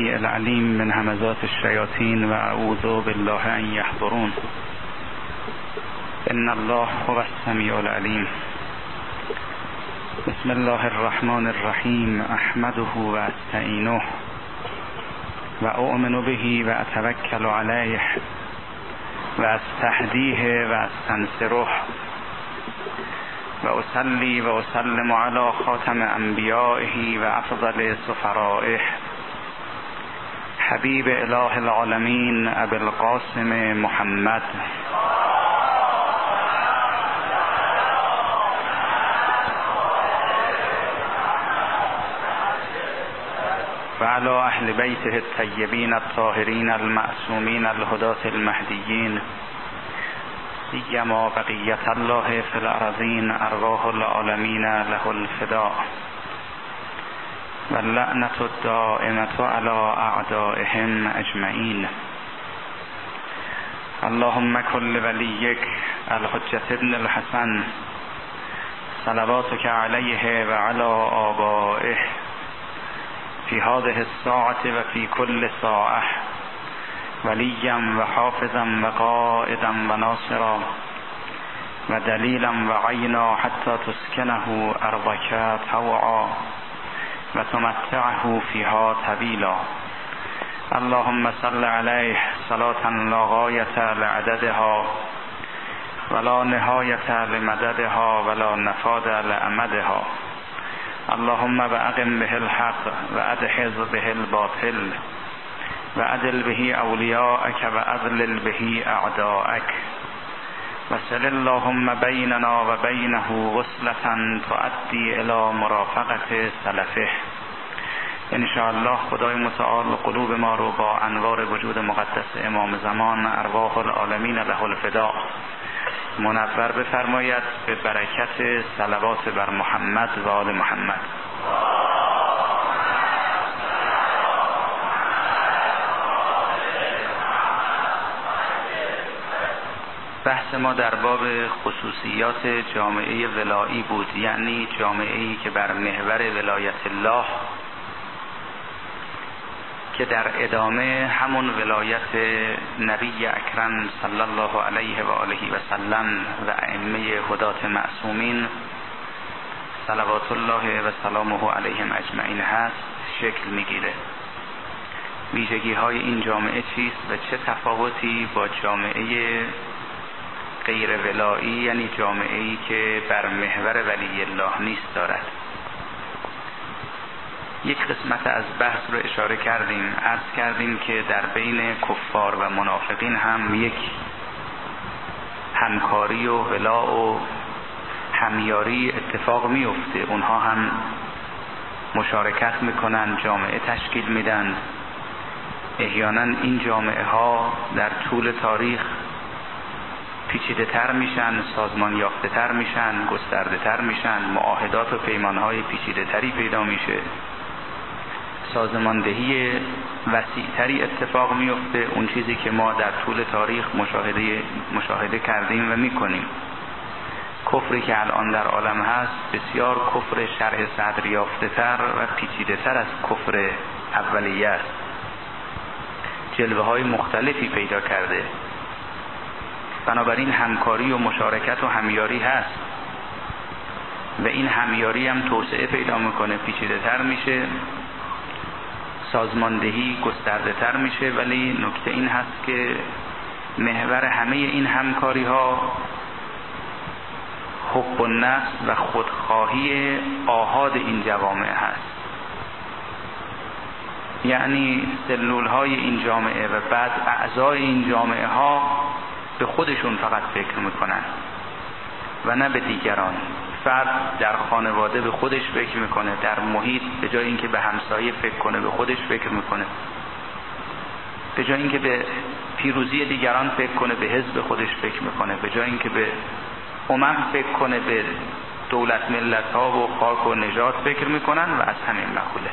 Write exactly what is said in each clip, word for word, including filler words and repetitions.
السمیع العلیم من همزات الشیاطین و اعوذ بالله ان یحضرون. ان الله هو السمیع العلیم. بسم الله الرحمن الرحیم. احمده و استعینه و اؤمن به و اتوکل علیه و استهدیه و استنصره و اصلی و اسلم علی خاتم انبیائه و افضل سفرائه حبیب اله العالمین ابی القاسم محمد و علی اهل بیته الطیبین الطاهرین المعصومین الهداة المهدیین سیما بقیت الله فی الارضین ارواح العالمین له الفداء و اللعنة الدائمة علی اعدائهم اجمعین. اللهم کل ولیک الحجة ابن الحسن صلواتک علیه و علی آبائه فی هذه الساعة و فی کل ساعة ولیا و حافظا و قائدا و ناصرا و دلیلا و عینا حتی تسکنه ارضک طوعا و تمتعه فیها طویلا. اللهم صل علیه صلاة لا غایة لعددها ولا نهایة لمددها ولا نفاد لأمدها. اللهم واقم به الحق و ادحض به الباطل و عدل به اولیاءک و اضلل به اعداءک و صل اللهم بیننا و بینه وصلة تؤدی الی مرافقت سلفه. انشاءالله خدای متعال قلوب ما رو با انوار وجود مقدس امام زمان ارواح العالمین له الفداء منور بفرماید به برکت صلوات بر محمد و آل محمد. بحث ما در باب خصوصیات جامعه ولایی بود، یعنی جامعه‌ای که بر محور ولایت الله که در ادامه همون ولایت نبی اکرم صلی الله علیه و آله و سلم و ائمه هدات معصومین صلوات الله و سلامه علیهم اجمعین هست شکل میگیره. ویژگی های این جامعه چیست و چه تفاوتی با جامعه غیر ولایی یعنی جامعه‌ای که بر محور ولی الله نیست دارد. یک قسمت از بحث رو اشاره کردیم، عرض کردیم که در بین کفار و منافقین هم یک همکاری و ولا و همیاری اتفاق میفته. اونها هم مشارکت میکنن، جامعه تشکیل میدن. احیانا این جامعه ها در طول تاریخ پیچیده تر میشن، سازمان یافته تر میشن، گسترده تر میشن، معاهدات و پیمان های پیچیده تری پیدا میشه، سازماندهی وسیع‌تری اتفاق میفته. اون چیزی که ما در طول تاریخ مشاهده مشاهده کردیم و میکنیم. کفری که الان در عالم هست بسیار کفر شرح صدر یافته تر و پیچیده تر از کفر اولیه است. جلوه های مختلفی پیدا کرده. بنابراین همکاری و مشارکت و همیاری هست و این همیاری هم توسعه پیدا میکنه، پیچیده تر میشه، سازماندهی گسترده تر میشه. ولی نکته این هست که محور همه این همکاری ها حب النفس و خودخواهی آحاد این جوامع هست. یعنی سلول های این جامعه و بعد اعضای این جامعه ها به خودشون فقط فکر میکنن و نه به دیگران. فرد در خانواده به خودش فکر میکنه، در محیط به جای اینکه به همسایه فکر کنه به خودش فکر میکنه، به جای اینکه به پیروزی دیگران فکر کنه به حزب خودش فکر میکنه، به جای اینکه به امم فکر کنه به دولت ملت ها و خاک و نژاد فکر میکنن و از همین مقوله.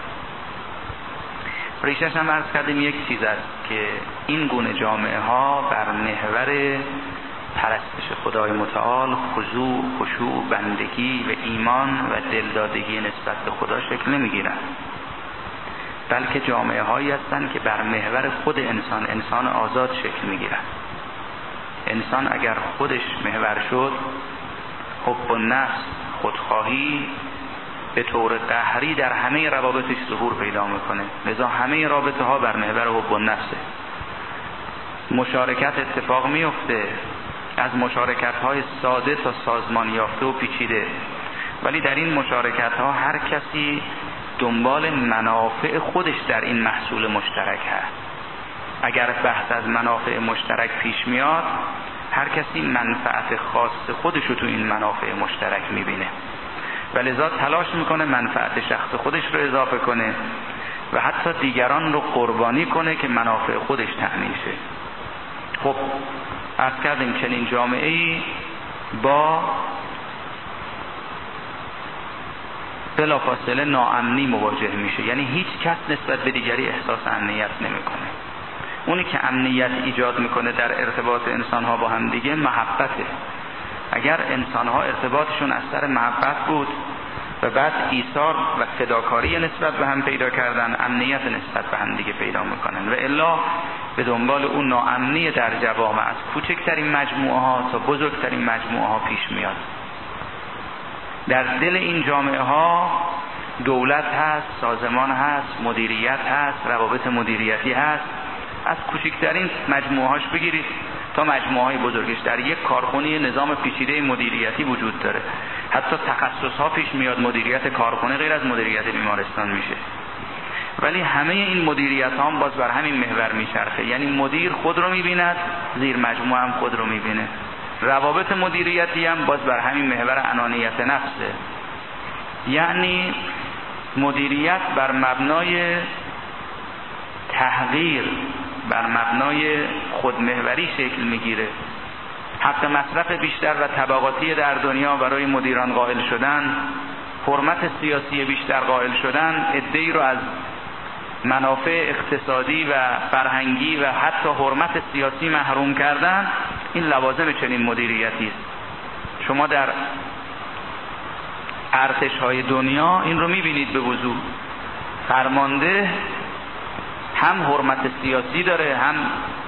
ریشش هم عرض کردیم یک چیز است که این گونه جامعه ها بر محور پرستش خدای متعال، خضوع، خشوع، بندگی و ایمان و دلدادگی نسبت به خدا شکل نمیگیرن، بلکه جامعه هایی هستند که بر محور خود انسان، انسان آزاد شکل میگیرند. انسان اگر خودش محور شد، حب النفس، خودخواهی به طور قهری در همه روابطش ظهور پیدا میکنه. لذا همه رابطه ها بر محور حب النفسه. مشارکت اتفاق میفته، از مشارکت های ساده تا سازمان یافته و پیچیده، ولی در این مشارکت ها هر کسی دنبال منافع خودش در این محصول مشترک هست. اگر بحث از منافع مشترک پیش میاد، هر کسی منفعت خاص خودش رو تو این منافع مشترک میبینه و لذا تلاش میکنه منفعت شخص خودش رو اضافه کنه و حتی دیگران رو قربانی کنه که منافع خودش تأمین شه. خب عرض کردیم چنین جامعه‌ای با بلافاصله ناامنی مواجه میشه، یعنی هیچ کس نسبت به دیگری احساس امنیت نمیکنه. اونی که امنیت ایجاد میکنه در ارتباط انسانها با هم دیگه محبته. اگر انسانها ارتباطشون از سر محبت بود و بعد ایثار و فداکاری نسبت به هم پیدا کردن، امنیت نسبت به هم دیگه پیدا میکنن و الا به دنبال اون ناامنی در جوامع از کوچکترین مجموعه ها تا بزرگترین مجموعه ها پیش میاد. در دل این جامعه ها دولت هست، سازمان هست، مدیریت هست، روابط مدیریتی هست، از کوچکترین مجموعه هاش بگیرید تا مجموعه های بزرگش. در یک کارخونه نظام پیچیده مدیریتی وجود داره، حتی تخصص ها پیش میاد، مدیریت کارخونه غیر از مدیریت بیمارستان میشه، ولی همه این مدیریت ها هم باز بر همین محور میچرخه. یعنی مدیر خود رو میبیند، زیر مجموعه هم خود رو میبینه. روابط مدیریتی هم باز بر همین محور انانیت نفسه. یعنی مدیریت بر مبنای تحقیر، بر مبنای خودمحوری شکل میگیره. حق مصرف بیشتر و طبقاتی در دنیا برای مدیران قائل شدن، حرمت سیاسی بیشتر قائل شدن، عده‌ای رو از منافع اقتصادی و فرهنگی و حتی حرمت سیاسی محروم کردن، این لوازم چنین مدیریتی است. شما در ارتش‌های دنیا این رو می‌بینید به وضوح. فرمانده هم حرمت سیاسی داره، هم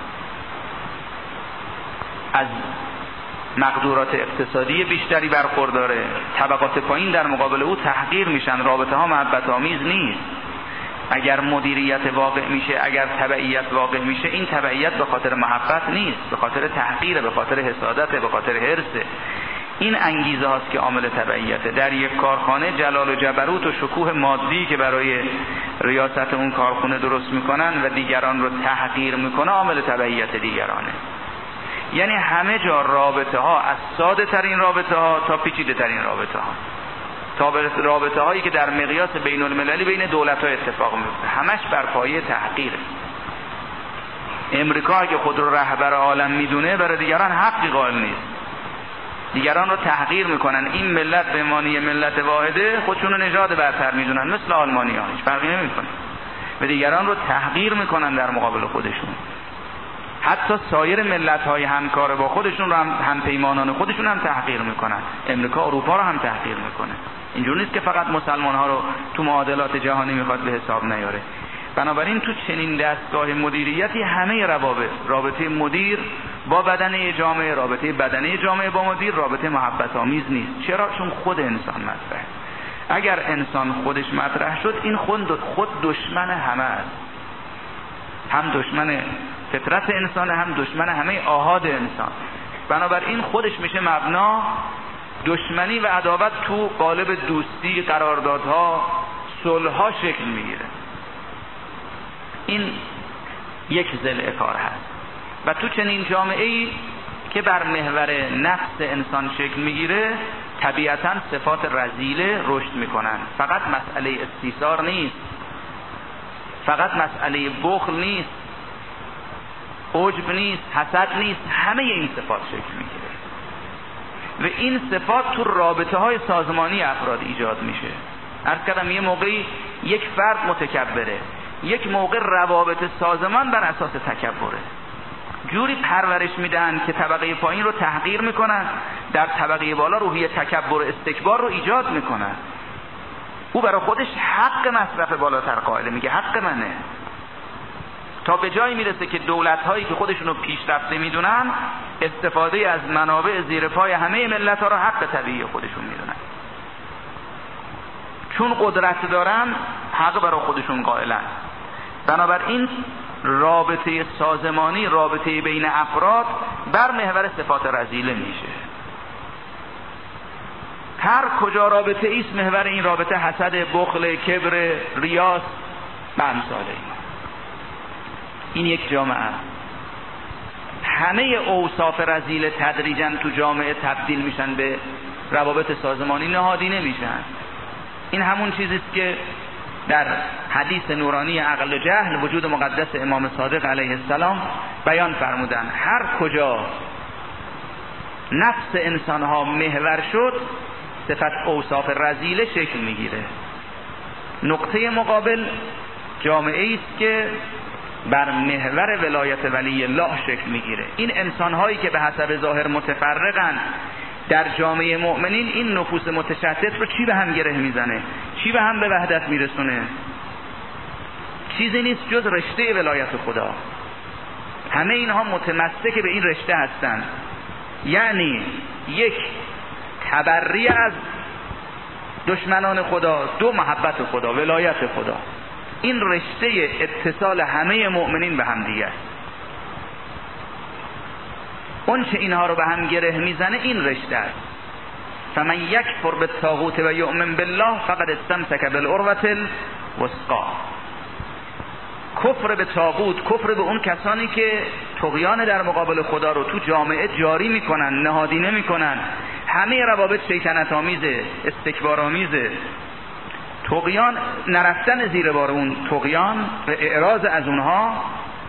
از مقدورات اقتصادی بیشتری برخورداره. طبقات پایین در مقابل او تحقیر میشن. رابطه ها محبت آمیز نیست. اگر مدیریت واقع میشه، اگر تبعیت واقع میشه، این تبعیت به خاطر محبت نیست، به خاطر تحقیر، به خاطر حسادت، به خاطر حرص. این انگیزه هاست که عامل تبعیته. در یک کارخانه جلال و جبروت و شکوه مادی که برای ریاست اون کارخانه درست میکنن و دیگران رو تحقیر میکنه، عامل تبعیت دیگرانه. یعنی همه جا رابطه ها، از ساده ترین رابطه ها تا پیچیده ترین رابطه ها، تا رابطه هایی که در مقیاس بین المللی بین دولت ها اتفاق میفته، همش بر پایه تحقیره. امریکا که خود رو رهبر عالم میدونه، برای دیگران حقی قائل نیست، دیگران رو تحقیر میکنن. این ملت به معنی ملت واحده خودشون رو نژاد برتر میدونن، مثل آلمانی ها، هیچ فرقی نمیکنه. و دیگران رو تحقیر میکنن در مقابل خودشون. حتی سایر ملت های همکار با خودشون رو هم همپیمانان خودشون هم تحقیر میکنن. امریکا اروپا رو هم تحقیر میکنه. اینجور نیست که فقط مسلمان ها رو تو معادلات جهانی میخواد به حساب نیاره. بنابراین تو چنین دستگاه مدیریتی همه روابط، رابطه مدیر با بدنه جامعه، رابطه بدنه جامعه با مدیر، رابطه محبت آمیز نیست. چرا؟ چون خود انسان مطرحه. اگر انسان خودش مطرح شد، این خود خود دشمن همه است. هم دشمن فطرت انسان، هم دشمن همه آحاد انسان. بنابراین خودش میشه مبنا. دشمنی و عداوت تو قالب دوستی، قراردادها، صلح‌ها شکل میگیره. این یک ضلع کار هست. و تو چنین جامعه‌ای که بر محور نفس انسان شکل میگیره، طبیعتاً صفات رذیله رشد میکنن. فقط مسئله استیثار نیست، فقط مسئله بخل نیست، عجب نیست، حسد نیست، همه این صفات شکل میگیره و این صفات تو رابطه های سازمانی افراد ایجاد میشه. عرض کردم یه موقعی یک فرد متکبره، یک موقع روابط سازمان بر اساس تکبره. جوری پرورش میدن که طبقه پایین رو تحقیر میکنن، در طبقه بالا روحیه تکبر و استکبار رو ایجاد میکنن. او برای خودش حق مصرف بالاتر قائله، میگه حق منه، تا به جایی میرسه که دولت هایی که خودشونو پیشرفته میدونن استفاده از منابع زیر پای همه ملت ها را حق طبیعی خودشون میدونن، چون قدرت دارن حق برای خودشون قائلن. بنابراین رابطه سازمانی، رابطه بین افراد بر محور صفات رذیله میشه. هر کجا رابطه ایست محور این رابطه حسد، بخل، کبر، ریاست و امثال این. این یک جامعه، همه اوصاف رذیله تدریجاً تو جامعه تبدیل میشن به روابط سازمانی نهادینه میشن. این همون چیزیست که در حدیث نورانی عقل و جهل وجود مقدس امام صادق علیه السلام بیان فرمودن. هر کجا نفس انسانها محور شد صفت اوصاف رذیله شکل میگیره. نقطه مقابل جامعه است که بر محور ولایت ولی الله شکل میگیره. این انسانهایی که به حسب ظاهر متفرقن در جامعه مؤمنین، این نفوس متشتت رو چی به هم گره میزنه؟ چی به هم به وحدت میرسونه؟ چیزی نیست جز رشته ولایت خدا. همه اینها متمسک به این رشته هستند، یعنی یک تبری از دشمنان خدا، دو محبت خدا، ولایت خدا. این رشته اتصال همه مؤمنین به هم دیگه است. اون چه اینها رو به هم گره میزنه این رشته است. فمن یکفر بالطاغوت و یؤمن بالله فقد استمسک بالعروة الوثقی. کفر به طاغوت، کفر به اون کسانی که طغیان در مقابل خدا رو تو جامعه جاری میکنن، نهادینه میکنن، همه روابط شیطنت آمیزه، استکبار آمیزه. طغیان، نرفتن زیر بار اون طغیان و اعراض از اونها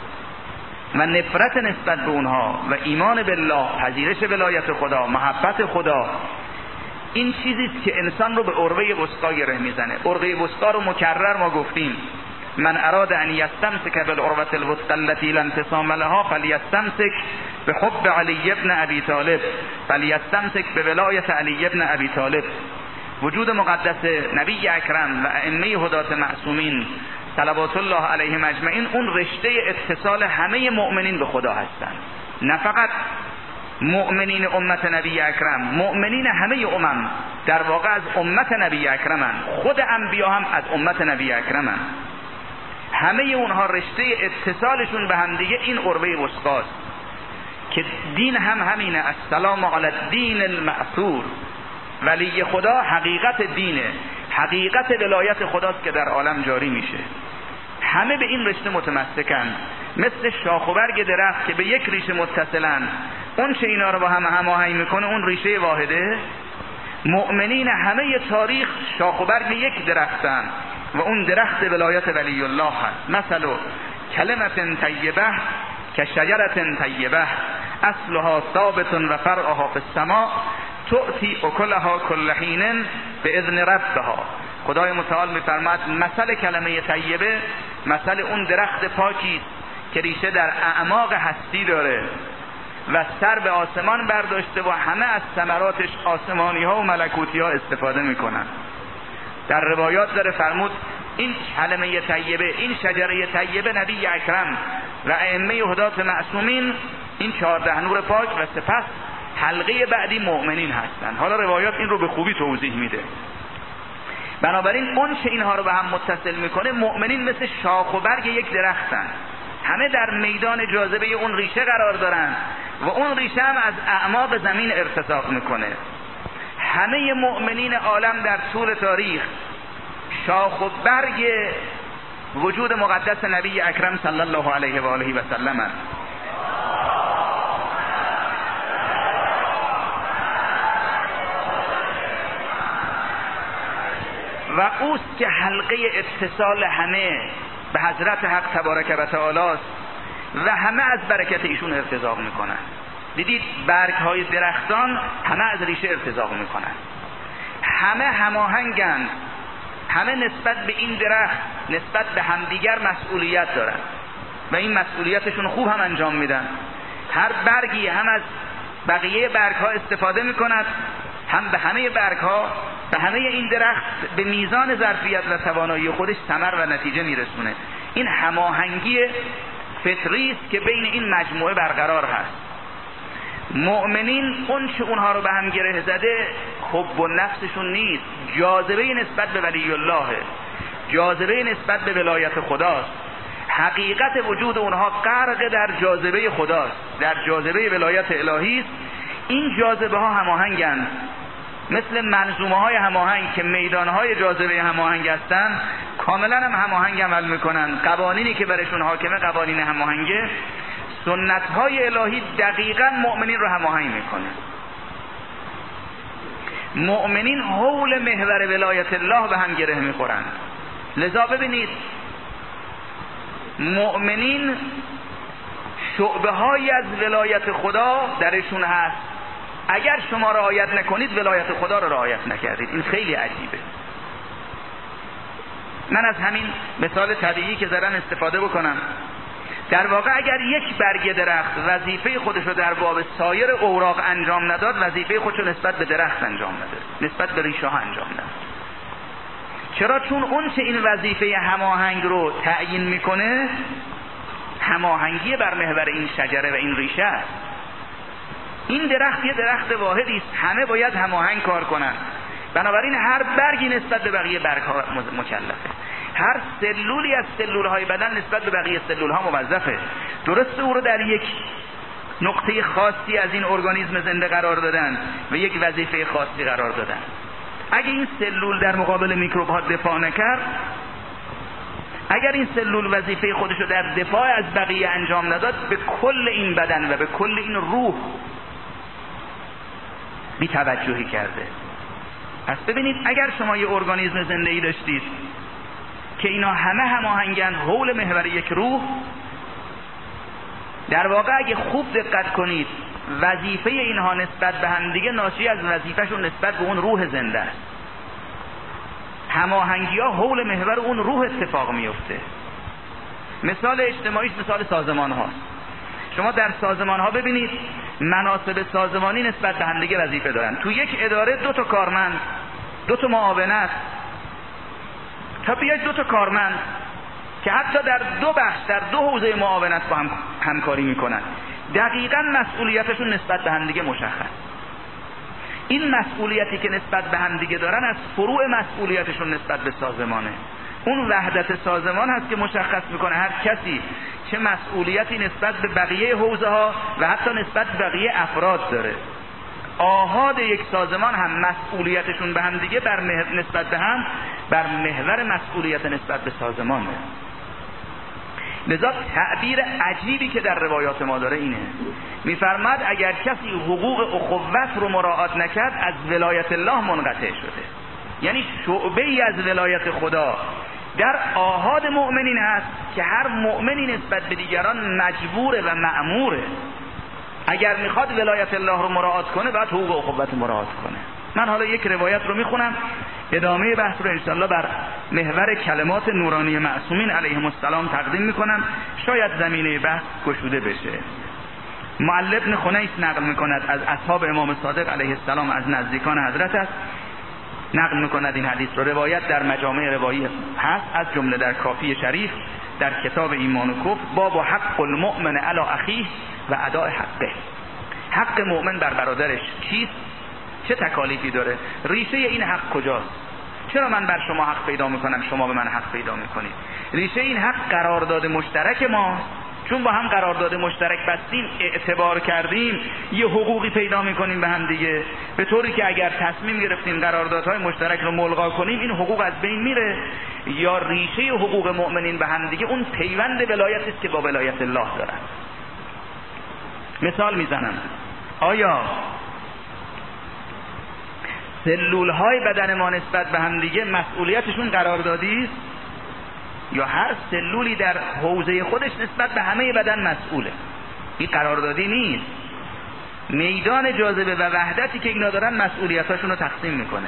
و نفرت نسبت به اونها و ایمان بالله، پذیرش ولایت خدا، محبت خدا، این چیزیست که انسان رو به عروه وثقی گره میزنه. عروه وثقی رو مکرر ما گفتیم، من اراد ان یستمسک بالعروة الوثقی التي لا انفصام لها فلیستمسک بحب علی ابن ابی طالب، فلیستمسک بولایت علی ابن ابی طالب. وجود مقدس نبی اکرم و ائمه هدات معصومین صلوات الله علیهم اجمعین اون رشته اتصال همه مؤمنین به خدا هستند. نه فقط مؤمنین امت نبی اکرم، مؤمنین همه امم در واقع از امت نبی اکرمن، خود انبیا هم از امت نبی اکرمن. همه اونها رشته اتصالشون به هم دیگه این عروه وثقاست که دین هم همینه. السلام علی الدین المأثور. ولی خدا حقیقت دینه، حقیقت ولایت خداست که در عالم جاری میشه. همه به این رشته متمسکن، مثل شاخ و برگ درخت که به یک ریشه متصلن. اون چه اینا رو با هم هماهنگ میکنه اون ریشه واحده. مؤمنین همه تاریخ شاخ و برگ یک درختن و اون درخت ولایت ولی الله هست. مثلا کلمت طیبه کشجرة طیبه اصلها ثابت و فرعها فی السماء تؤتی اکلها کل حین به اذن ربها. خدای متعال میفرماید مثل کلمه طیبه مثل اون درخت پاکی که ریشه در اعماق هستی داره و سر به آسمان برداشته و همه از ثمراتش آسمانی ها و ملکوتی ها استفاده میکنن. در روایات داره فرمود این کلمه طیبه، این شجره طیبه نبی اکرم و ائمه هدات معصومین، این چهارده نور پاک و سپس حلقه بعدی مؤمنین هستن. حالا روایات این رو به خوبی توضیح میده. بنابراین اون چه اینها رو به هم متصل میکنه، مؤمنین مثل شاخ و برگ یک درختن، همه در میدان جاذبه اون ریشه قرار دارن و اون ریشه هم از اعماق زمین ارتساق میکنه. همه مؤمنین عالم در طول تاریخ شاخ و برگ وجود مقدس نبی اکرم صلی الله علیه و آله و سلم هست. و اوست که حلقه اتصال همه به حضرت حق تبارک و تعالی است و همه از برکت ایشون ارتزاق میکنن. دیدید برگ های درختان همه از ریشه ارتزاق میکنن، همه هماهنگن، همه نسبت به این درخت نسبت به همدیگر مسئولیت دارن و این مسئولیتشون خوب هم انجام میدن. هر برگی هم از بقیه برگ ها استفاده میکند، هم به همه برگ ها و همه این درخت به میزان ظرفیت و توانایی خودش ثمر و نتیجه میرسونه. این هماهنگی فطری است که بین این مجموعه برقرار هست. مؤمنین اون چه اونها رو به هم گره زده حب و نفسشون نیست، جاذبه نسبت به ولی الله، جاذبه نسبت به ولایت خداست. حقیقت وجود اونها غرق در جاذبه خداست، در جاذبه ولایت الهی است. این جاذبه ها هماهنگند، مثل منظومه های هماهنگ که میدان های جاذبه هماهنگ هستند، کاملا هم هماهنگ عمل میکنن. قوانینی که برشون حاکمه قوانین هماهنگه. سنت های الهی دقیقا مؤمنین رو هماهنگ میکنه. مؤمنین حول محور ولایت الله به هم گره میخورند. لذا ببینید مؤمنین شعبه های از ولایت خدا درشون هست. اگر شما رعایت نکنید ولایت خدا رو رعایت نکردید. این خیلی عجیبه. من از همین مثال طبیعی که زدم استفاده بکنم. در واقع اگر یک برگ درخت وظیفه خودش رو در باب سایر اوراق انجام نداد، وظیفه خودش رو نسبت به درخت انجام نده، نسبت به ریشه ها انجام نده. چرا؟ چون اون چه این وظیفه هماهنگ رو تعیین میکنه هماهنگی بر محور این شجره و این ریشه است. این درخت یه درخت واحدی است، همه باید هماهنگ کار کنن. بنابراین هر برگی نسبت به بقیه برگ ها مکلفه. هر سلولی از سلول های بدن نسبت به بقیه سلول ها موظفه. درسته او رو در یک نقطه خاصی از این ارگانیسم زنده قرار دادن و یک وظیفه خاصی قرار دادن. اگه این سلول در مقابل میکروب ها دفاع نکرد، اگر این سلول وظیفه خودش رو در دفاع از بقیه انجام نداد، به کل این بدن و به کل این روح بی توجهی کرده. پس ببینید اگر شما یه ارگانیسم زنده‌ای داشتید که اینا همه هماهنگن حول محور یک روح، در واقع اگه خوب دقت کنید وظیفه اینها نسبت به هم دیگه ناشی از وظیفهشون نسبت به اون روح زنده است. هماهنگی ها حول محور اون روح اتفاق میفته. مثال اجتماعیش مثال سازمان هاست. شما در سازمان ها ببینید مناسب سازمانی نسبت به هم دیگه وظیفه دارن. تو یک اداره دو تا کارمند، دو تا معاونت، تا بیاید دو تا کارمند که حتی در دو بخش در دو حوزه معاونت با هم همکاری میکنن، دقیقاً مسئولیتشون نسبت به هم دیگه مشخص. این مسئولیتی که نسبت به هم دیگه دارن از فروع مسئولیتشون نسبت به سازمانه. اون وحدت سازمان هست که مشخص میکنه هر کسی چه مسئولیتی نسبت به بقیه حوزه ها و حتی نسبت به بقیه افراد داره. آحاد یک سازمان هم مسئولیتشون به هم دیگه بر نسبت به هم بر محور مسئولیت نسبت به سازمانه. لذا تعبیر عجیبی که در روایات ما داره اینه، میفرماد اگر کسی حقوق اخوت رو مراعات نکرد از ولایت الله منقطع شده. یعنی شعبه ای از ولایت خدا در آحاد مؤمنین هست که هر مؤمنی نسبت به دیگران مجبوره و مأموره. اگر میخواد ولایت الله رو مراعات کنه باید حقوق اخوت مراعات کنه. من حالا یک روایت رو میخونم، ادامه بحث رو انشاءالله بر محور کلمات نورانی معصومین علیهم السلام تقدیم میکنم، شاید زمینه بحث گشوده بشه. معل ابن خنیس نقل میکند از اصحاب امام صادق علیه السلام، از نزدیکان حضرت است، نقل میکند این حدیث رو. روایت در مجامع روایی هست، از جمله در کافی شریف در کتاب ایمان و کفر، باب حق المؤمن علی اخیه و اداء حقه. حق مؤمن بر برادرش چیست؟ چه تکالیفی داره؟ ریشه این حق کجاست؟ چرا من بر شما حق پیدا میکنم شما به من حق پیدا میکنید؟ ریشه این حق قرارداد مشترک ما، چون با هم قرارداد مشترک بستیم، اعتبار کردیم، یه حقوقی پیدا میکنیم به هم دیگه، به طوری که اگر تصمیم گرفتیم قراردادهای مشترک رو ملغا کنیم این حقوق از بین میره. یا ریشه حقوق مؤمنین به هم دیگه اون پیوند ولایتی است که با ولایت الله دارن. مثال میزنم، آیا سلول های بدن ما نسبت به هم دیگه مسئولیتشون قراردادی است؟ یا هر سلولی در حوزه خودش نسبت به همه بدن مسئوله؟ این قراردادی نیست. میدان جاذبه و وحدتی که اینا دارن مسئولیتاشون رو تقسیم میکنه.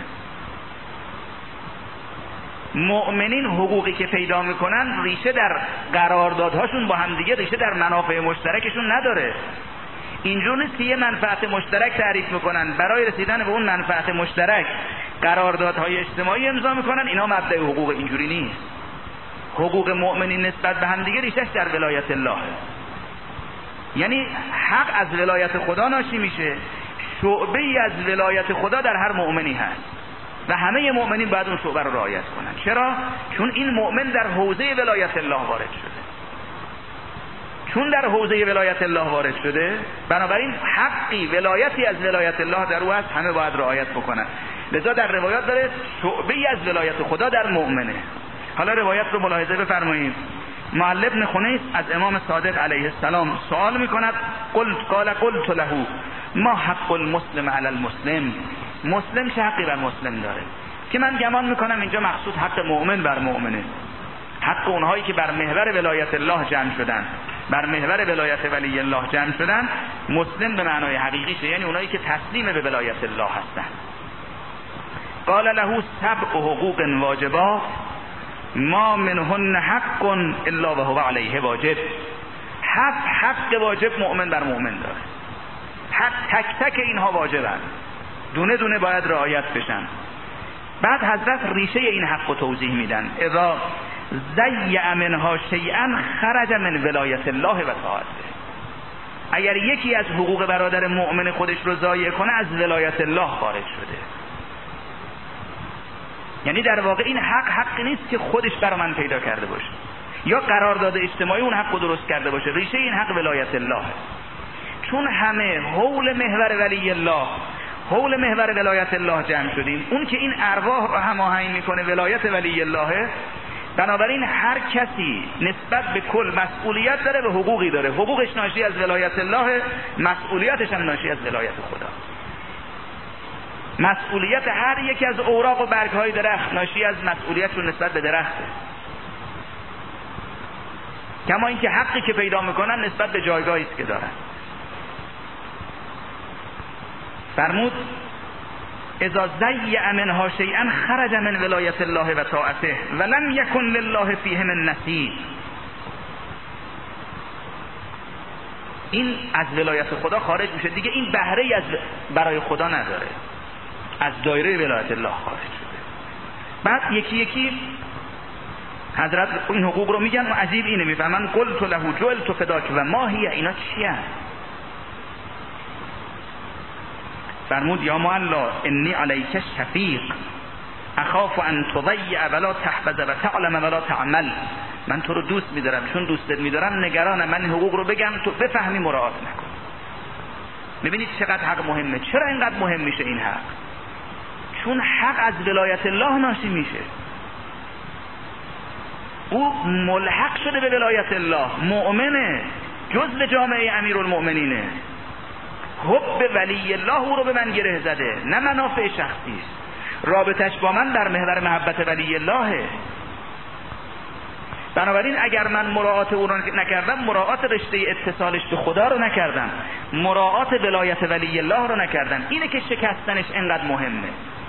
مؤمنین حقوقی که پیدا میکنن ریشه در قراردادهاشون با هم دیگه، ریشه در منافع مشترکشون نداره. اینجور نیست که یه منفعت مشترک تعریف میکنن، برای رسیدن به اون منفعت مشترک قراردادهای اجتماعی امضا میکنن، اینا مبدأ حقوق. اینجوری نیست. حقوق مؤمنین نسبت به هم دیگه ریشش در ولایت الله، یعنی حق از ولایت خدا ناشی میشه، شعبه ای از ولایت خدا در هر مؤمنی هست و همه مؤمنین باید اون شعبه رو رعایت کنن. چرا؟ چون این مؤمن در حوزه ولایت الله وارد شده. چون در حوزه ولایت الله وارد شده، بنابراین حقی ولایتی از ولایت الله در او هست، همه باید رعایت بکنن. لذا در روایات داره شعبه ای از ولایت خدا در مؤمنه. حالا روایت رو ملاحظه بفرمایید. معل ابن خنیس از امام صادق علیه السلام سوال میکند، قلت قال قلت له ما حق المسلم علی المسلم، مسلم چه حقی بر مسلم داره؟ که من گمان میکنم اینجا مقصود حق مؤمن بر مؤمنه، حق اونهایی که بر محور ولایت الله جمع شدن، بر محور ولایت ولی الله جمع شدن. مسلم به معنای حقیقیشه، یعنی اونایی که تسلیم به ولایت الله هستن. قال له سبع حقوق واجبات ما منهن حق الا وهو علیه واجب. هفت حق واجب مؤمن بر مؤمن داره، حق تک تک اینها واجبن، دونه دونه باید رعایت بشن. بعد حضرت ریشه این حق رو توضیح میدن. اذا ضیع منها شیئا خرج من ولایت الله و طاعته. اگر یکی از حقوق برادر مؤمن خودش رو ضایع کنه، از ولایت الله خارج شده. یعنی در واقع این حق حقی نیست که خودش برای من پیدا کرده باشه یا قرارداد اجتماعی اون حق رو درست کرده باشه. ریشه این حق ولایت الله هست. چون همه حول محور ولی الله، حول محور ولایت الله جمع شدیم، اون که این ارواح رو هماهنگ میکنه ولایت ولی الله، بنابراین هر کسی نسبت به کل مسئولیت داره، به حقوقی داره. حقوقش ناشی از ولایت الله، مسئولیتش هم ناشی از ولایت خدا. مسئولیت هر یکی از اوراق و برگ‌های درخت ناشی از مسئولیت رو نسبت به درخته. کما اینکه حقی که پیدا میکنن نسبت به جایگاهی است که دارن. فرمود اذا ضیع منها شیئا خرج من ولایت الله و طاعته ولم یکن لله فیه من نصیب. این از ولایت خدا خارج میشه دیگه، این بهره ای از برای خدا نداره، از دایره ولایت الله خارج شده. بعد یکی یکی حضرت این حقوق رو میگن و عجیب اینه میفهمن. قلت له جعلت فداک و ما هی، اینا چی هست؟ فرمود یا معلا انی علیک شفیق اخاف ان تضیع ولا تحفظ و تعلم ولا تعمل. من تو رو دوست میدارم، چون دوستت میدارم نگرانم من این حقوق رو بگم تو بفهمی مراعات نکن. ببینید چقدر حق مهمه. چرا اینقدر مهم میشه این حق؟ چون حق از ولایت الله ناشی میشه. او ملحق شده به ولایت الله، مؤمنه، جزء جامعه امیرالمؤمنینه. حب ولی الله او رو به من گره زده، نه منافع شخصی است. رابطش با من در محور محبت ولی اللهه. بنابراین اگر من مراعات او رو نکردم، مراعات رشته اتصالش به خدا رو نکردم، مراعات ولایت ولی الله رو نکردم، اینه که شکستنش انقدر مهمه.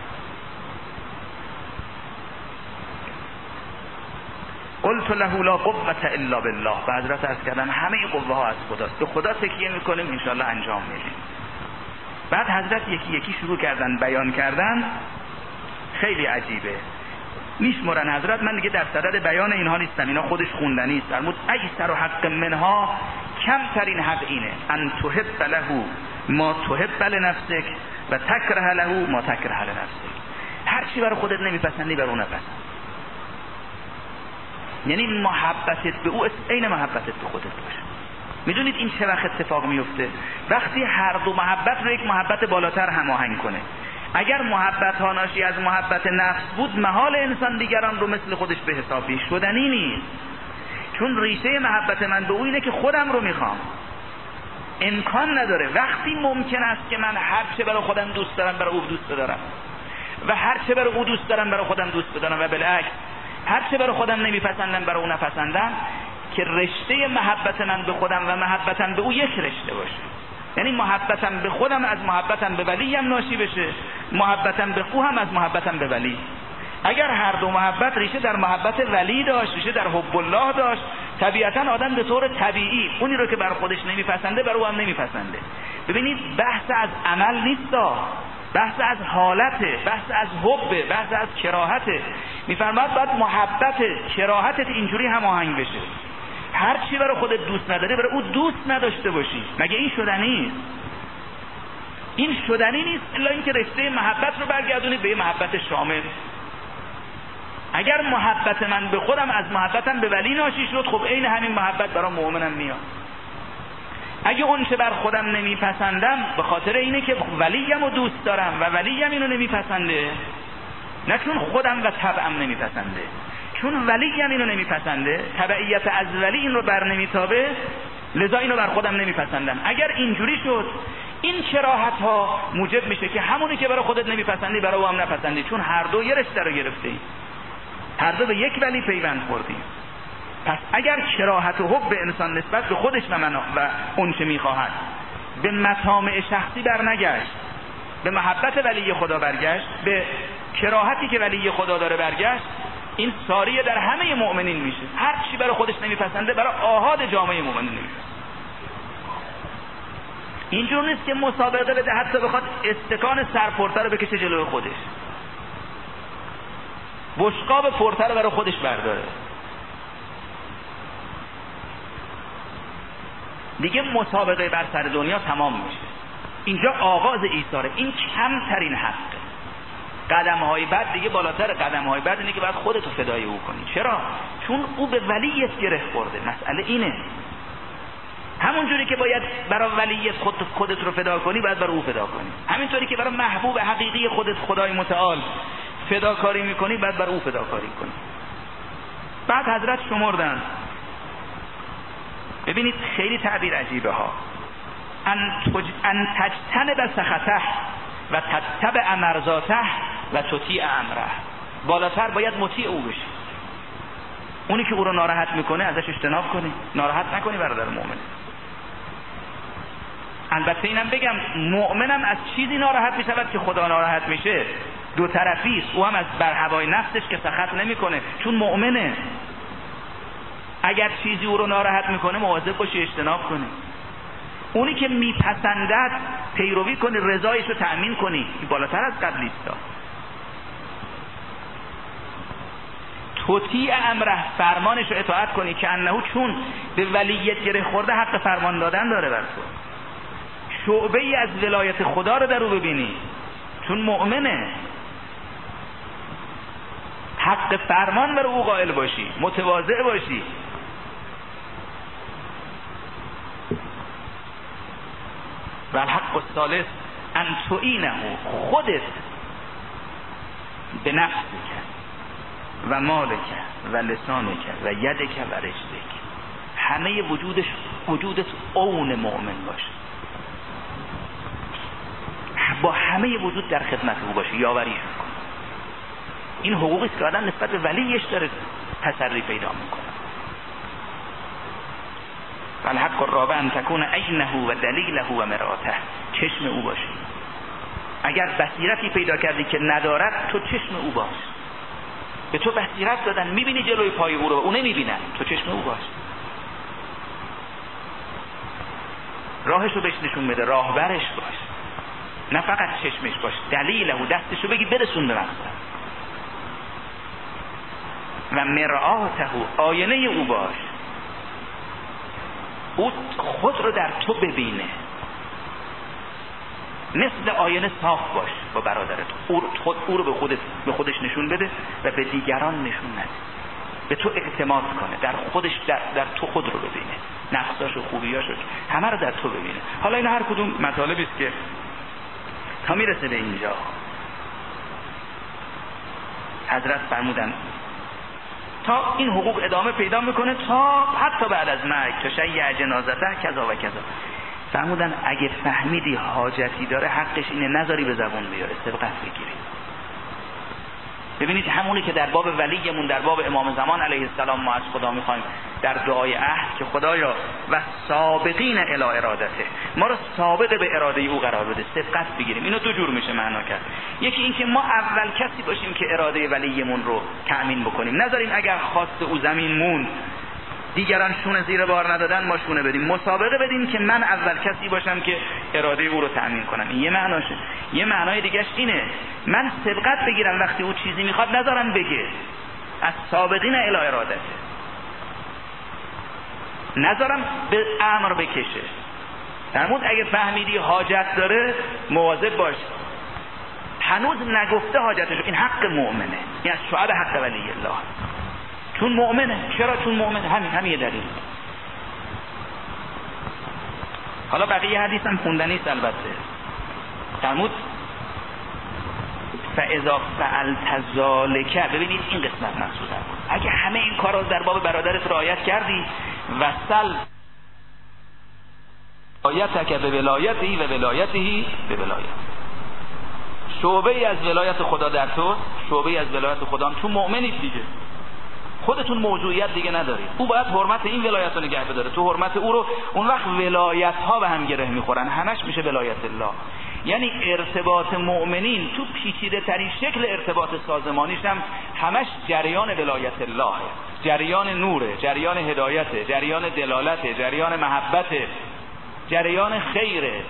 قلت له لا قوة الا بالله. به حضرت عرض کردم همه قوه ها از خداست، به خدا تکیه میکنیم انشالله انجام میدیم. بعد حضرت یکی یکی شروع کردن بیان کردن. خیلی عجیبه، میشمرن حضرت. من دیگه در صدد بیان اینها نیستم، اینا خودش خوندنی است. فرمود ایسر حق منها، کمترین حق اینه ان تحب له ما تحب لنفسک و تکره له ما تکره لنفسک. هر چی برای خودت نمیپسندی برای اون نپسند. یعنی محبتت به او عین محبتت به خودت باشه. میدونید این چه وقت اتفاق میفته؟ وقتی هر دو محبت رو یک محبت بالاتر هماهنگ کنه. اگر محبت ها ناشی از محبت نفس بود، محال انسان دیگران رو مثل خودش به حسابی شدنی نیست. چون ریشه محبت من به او اینه که خودم رو میخوام. امکان نداره وقتی ممکن است که من هر چه برای خودم دوست دارم برای او دوست دارم و هر چه برای او دوست دارم برای خودم دوست دارم و بالعکس هر چه برای خودم نمیپسندم برای او نپسندم، که رشته محبت من به خودم و محبتم به او یک رشته باشه. یعنی محبتم به خودم از محبتم به ولی هم ناشی بشه، محبتم به او هم از محبتم به ولی. اگر هر دو محبت ریشه در محبت ولی داشت، ریشه در حب الله داشت، طبیعتا آدم به طور طبیعی اونی رو که بر خودش نمیپسنده بر او هم نمیپسنده. ببینید بحث از عمل نیست، بحث از حالته، بحث از حبه، بحث از کراهته. میفرماد باید محبت کراهتت اینجوری هماهنگ بشه. هر چی برای خودت دوست نداری برای او دوست نداشته باشی. مگه این شدنی است؟ این شدنی نیست الا اینکه رشته محبت رو برگردونید به یه محبت شامل. اگر محبت من به خودم از محبتم به ولی ناشی شد، خب عین همین محبت برای مؤمنم میاد. اگه اون چه بر خودم نمیپسندم به خاطر اینه که ولیم رو دوست دارم و ولیم اینو نمیپسنده، نه چون خودم و طبعم نمیپسنده، چون ولیم اینو نمیپسنده، تبعیت از ولی این رو بر نمیتابه، لذا اینو بر خودم نمیپسندم. اگر اینجوری شد این کراهت ها موجب میشه که همونی که برای خودت نمیپسندی برای او هم نپسندی، چون هر دو یه رشته رو گرفتی، هر دو به یک ولی پیوند خوردی. پس اگر کراهت و حب انسان نسبت به خودش و من و اون چه میخواهد به مطامع شخصی برنگشت، به محبت ولی خدا برگشت، به کراهتی که ولی خدا داره برگشت، این ساریه در همه مؤمنین میشه. هر چی برای خودش نمیپسنده برای آحاد جامعه مؤمنین نمیپسنده. اینجور نیست که مسابقه بده حتی بخواد استکان سرپرتر رو بکشه جلوی خودش، بشقاب پرتر رو برای خودش برداره. دیگه مسابقه بر سر دنیا تمام میشه. اینجا آغاز ایثاره. این کمترین حقه. قدم‌های بعد دیگه بالاتر قدم‌های بعد اینه که باید خودتو فدای او کنی. چرا؟ چون او به ولیت گره خورده. مسئله اینه. همون جوری که باید برای ولیت خودت خودت رو فدا کنی، باید برای او فدا کنی. همینطوری که برای محبوب حقیقی خودت خدای متعال فداکاری میکنی، باید برای او فداکاری کنی. بعد حضرت شمردن. ببینید خیلی تعبیر عجیبه ها. ان تج... ان تجتنب سخطه و تتبع مرضاته و تطیع امره. بالاتر باید مطیع او بشی. اونی که او رو ناراحت میکنه ازش اجتناب کنی، ناراحت نکنی برادر مؤمن. البته اینم بگم مؤمنم از چیزی ناراحت میشود که خدا ناراحت میشه، دو طرفی است. او هم از بر هوای نفسش که سخط نمیکنه، چون مؤمنه. اگر چیزی او رو ناراحت میکنه مواظب باشی اجتناب کنی. اونی که میپسندد پیروی کنی، رضایش رو تأمین کنی. این بالاتر از قبلی است. تطیع امره، فرمانش رو اطاعت کنی که انه چون به ولیت گره خورده حق فرمان دادن داره بر تو. شعبه ای از ولایت خدا رو در او ببینی، چون مؤمنه. حق فرمان بر او قائل باشی، متواضع باشی. و الحق الثالث ان تعینه، خودت به نفسک و مالک و لسانک و یدک و رجلک، همه وجودش وجودت اون مؤمن باشه، با همه وجود در خدمت او باشه، یاوریش کن. این حقوقی است که آدم نسبت به ولیش داره تسری پیدا میکنه. والحق الرابع ان تكون عینه و دلیله و مراته، چشم او باشی. اگر بصیرتی پیدا کردی که ندارد، تو چشم او باش. به تو بصیرت دادن، میبینی جلوی پای او رو، او نمیبینن، تو چشم او باش. راهش رو بهش نشون بده، راهبرش باش، نه فقط چشمش باش. دلیله، دستش رو بگی برسون به مقصد. و مرآته، آینه او باش. او خود رو در تو ببینه، مثل آینه صاف باش با برادرت. او, خود او رو به خودت به خودش نشون بده و به دیگران نشون نده. به تو اعتماد کنه، در خودش در, در تو خود رو ببینه، نقصاش و خوبیاش رو همه رو در تو ببینه. حالا این هر کدوم مطالبی است که تا میرسه به اینجا حضرت فرمودن تا این حقوق ادامه پیدا میکنه تا حتی بعد از مرگ، تا شیع جنازته کذا و کذا. فرمودن اگه فهمیدی حاجتی داره حقش اینه نذاری به زبون بیاره، سبقت بگیری. ببینید همونی که در باب ولیمون، در باب امام زمان علیه السلام ما از خدا میخوایم در دعای عهد که خدایا و سابقین الی ارادته، ما رو سابق به اراده او قرار بده، سبقت بگیریم. اینو دو جور میشه معنا کرد. یکی این که ما اول کسی باشیم که اراده ولیمون رو تأمین بکنیم، نذاریم اگر خواست او زمین موند دیگران شونه زیر بار ندادن ما شونه بدیم، مسابقه بدیم که من اول کسی باشم که اراده او رو تأمین کنم. این یه معناشه. یه معنای دیگهش اینه من سبقت بگیرم وقتی او چیزی میخواد نذارم بگه، از سابقین الی ارادته، نذارم به امر بکشه. فرمود اگه فهمیدی حاجت داره مواظب باش، هنوز نگفته حاجتشو، این حق مؤمنه، این از شعب حق ولی الله، چون مؤمنه. چرا؟ چون مؤمنه. همین همین دلیل. حالا بقیه حدیث هم خوندنی است البته. فرمود فاذا فعلت ذلک، ببینید این قسمت مقصوده، اگه همه این کارا در باب برادرت رعایت کردی، وصل ولایتک به ولایتی و ولایته به ولایت، شعبه ای از ولایت خدا در تو، شعبه ای از ولایت خدا، چون مؤمنید دیگه، خودتون موضوعیت دیگه ندارید، او باید حرمت این ولایت رو نگه بداره، تو حرمت او رو. اون وقت ولایت ها به هم گره میخورن، همش میشه ولایت الله. یعنی ارتباط مؤمنین تو پیچیده ترین شکل ارتباط سازمانیش هم همش جریان ولایت الله، جریان نوره، جریان هدایت، جریان دلالت، جریان محبت، جریان خیره.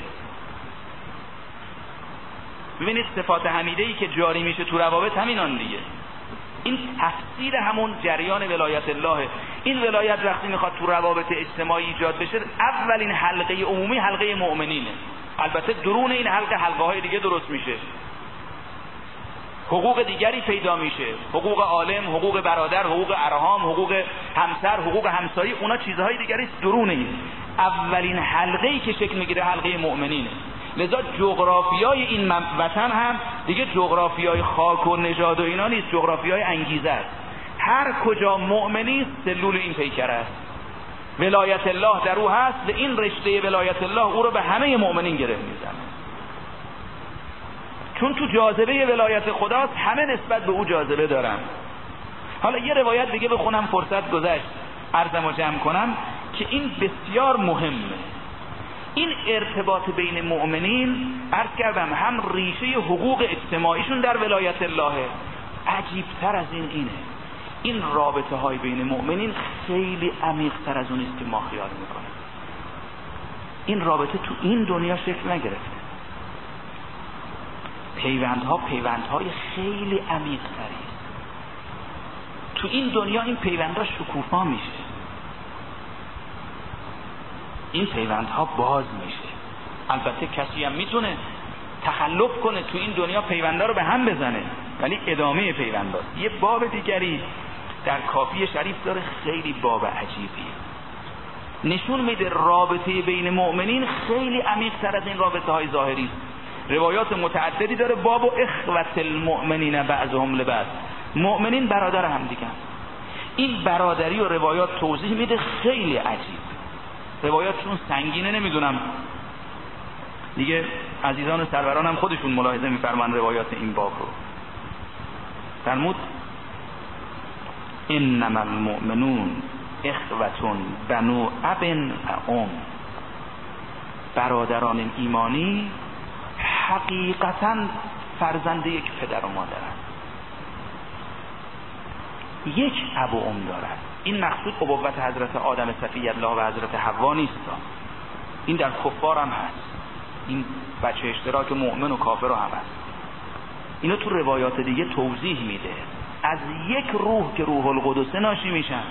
ببینید صفات حمیده‌ای که جاری میشه تو روابط همینان دیگه. این تفسیر همون جریان ولایت الله. این ولایت وقتی میخواد تو روابط اجتماعی ایجاد بشه، اولین حلقه عمومی حلقه مؤمنینه. البته درون این حلقه حلقه های دیگه درست میشه، حقوق دیگری پیدا میشه، حقوق عالم، حقوق برادر، حقوق ارحام، حقوق همسر، حقوق همسایه، اونا چیزهای دیگری درون این. اولین حلقه‌ای که شکل میگیره حلقه مؤمنینه. لذا جغرافیای این وطن هم دیگه جغرافیای خاک و نژاد و اینا نیست، جغرافیای انگیزه است. هر کجا مؤمنی سلول این پیکره است، ولایت الله در او هست و این رشته ولایت الله او رو به همه مؤمنین گره میزنه، چون تو جاذبه ولایت خداست، همه نسبت به او جاذبه دارن. حالا یه روایت دیگه بخونم، فرصت گذشت عرضمو جمع کنم که این بسیار مهمه. این ارتباط بین مؤمنین، عرض کردم، هم ریشه حقوق اجتماعیشون در ولایت الله، عجیبتر از این اینه این رابطه های بین مؤمنین خیلی عمیق تر از اون است که ما خیال میکنیم. این رابطه تو این دنیا شکل نگرفته، پیوندها پیوندهای خیلی عمیق تری است. تو این دنیا این پیوندها شکوفا میشه، این پیوندها باز میشه. البته کسی هم میتونه تخلف کنه تو این دنیا پیوندا رو به هم بزنه، ولی ادامه پیونداست. یه باب دیگری در کافی شریف داره، خیلی باب عجیبیه، نشون میده رابطه بین مؤمنین خیلی عمیق تر از این رابطه های ظاهری است. روایات متعددی داره، باب و اخوت المؤمنین بعضهم لبعض، مؤمنین برادر هم دیگه. این برادری و روایات توضیح میده، خیلی عجیب. روایاتشون سنگینه، نمیدونم دیگه عزیزان و سروران هم خودشون ملاحظه میفرمان روایات این باب رو. فرمود انما المؤمنون اخوة بنو اب و ام، برادران ایمانی حقیقتا فرزند یک پدر و مادرند، یک اب و ام دارند. این مقصود ابوت حضرت آدم صفی الله و حضرت حوا نیست، این در کفار هم هست، این بچه اشتراک مؤمن و کافر هم هست. اینو تو روایات دیگه توضیح میده، از یک روح که روح القدس ناشی میشن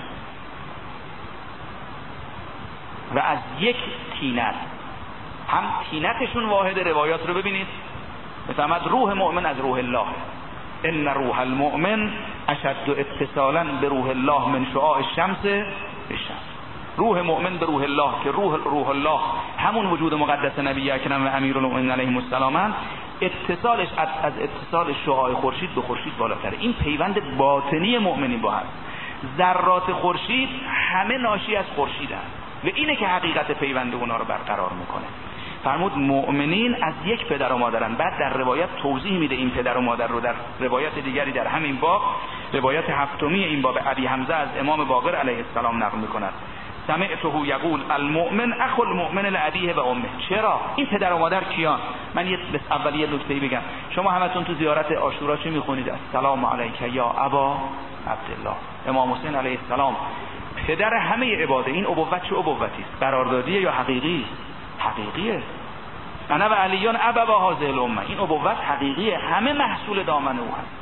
و از یک تینت، هم تینتشون واحد. روایات رو ببینید، بفهمد روح مؤمن از روح الله، ان روح المؤمن اشد اتصالا به روح الله من شعاع الشمس بالشمس. روح مؤمن به روح الله که روح روح الله همون وجود مقدس نبی اکرم و امیرالمؤمنین علیهم السلام، اتصالش از اتصال شعاع خورشید به خورشید بالاتره. این پیوند باطنی مؤمنی با هم. ذرات خورشید همه ناشی از خورشیدن و اینه که حقیقت پیوند اونا رو برقرار میکنه. فرمود مؤمنین از یک پدر و مادرن. بعد در روایت توضیح میده این پدر و مادر رو. در روایت دیگری در همین باب، روایت هفتمی این باب، ابی حمزه از امام باقر علیه السلام نقل میکند سمعته یقول المؤمن اخو المؤمن لابیه و امه. چرا؟ این پدر و مادر کیان؟ من یه اول یه نکته بگم. شما همتون تو زیارت عاشورا چی میخونید؟ السلام علیک یا ابا عبدالله. امام حسین علیه السلام پدر همه عباده. این ابوت چه ابوتی است؟ قراردادیه یا حقیقی؟ حقیقیه. انا و علیان ابوا هذه الامه، این ابوت حقیقیه، همه محصول دامن او هست.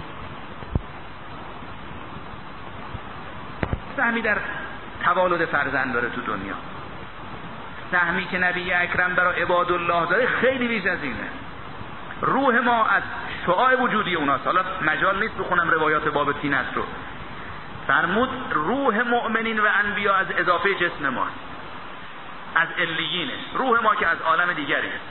سهمی در توالد فرزند داره تو دنیا، سهمی که نبی اکرم برای عباد الله داره خیلی بیش از اینه. روح ما از شعاع وجودی اوناست. حالا مجال نیست بخونم روایات باب تینت رو. فرمود روح مؤمنین و انبیا از اضافه جسم ماست، از علیینه، روح ما که از عالم دیگری است.